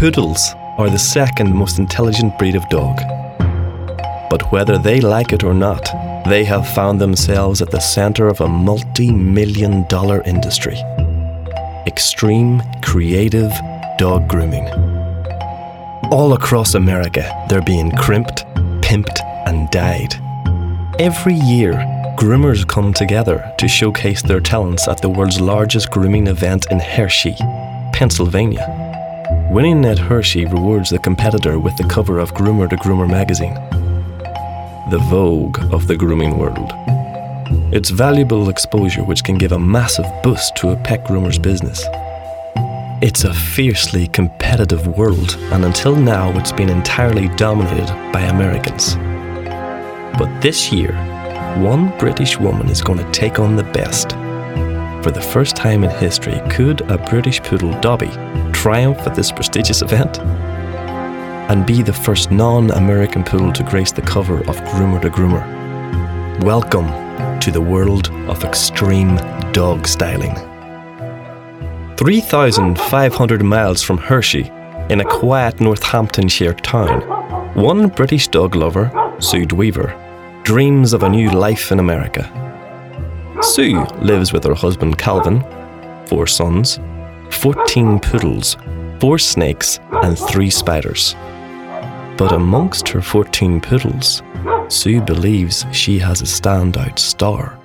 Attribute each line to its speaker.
Speaker 1: Poodles are the second most intelligent breed of dog. But whether they like it or not, they have found themselves at the center of a multi-million-dollar industry. Extreme, creative dog grooming. All across America, they're being crimped, pimped, and dyed. Every year, groomers come together to showcase their talents at the world's largest grooming event in Hershey, Pennsylvania. Winning at Hershey rewards the competitor with the cover of Groomer to Groomer magazine, the Vogue of the grooming world. It's valuable exposure which can give a massive boost to a pet groomer's business. It's a fiercely competitive world, and until now it's been entirely dominated by Americans. But this year, one British woman is going to take on the best. For the first time in history, could a British poodle Dobby triumph at this prestigious event? And be the first non-American poodle to grace the cover of Groomer to Groomer. Welcome to the world of extreme dog styling. 3,500 miles from Hershey, in a quiet Northamptonshire town, one British dog lover, Sue Dweaver, dreams of a new life in America. Sue lives with her husband Calvin, 4 sons, 14 poodles, 4 snakes, and 3 spiders. But amongst her 14 poodles, Sue believes she has a standout star.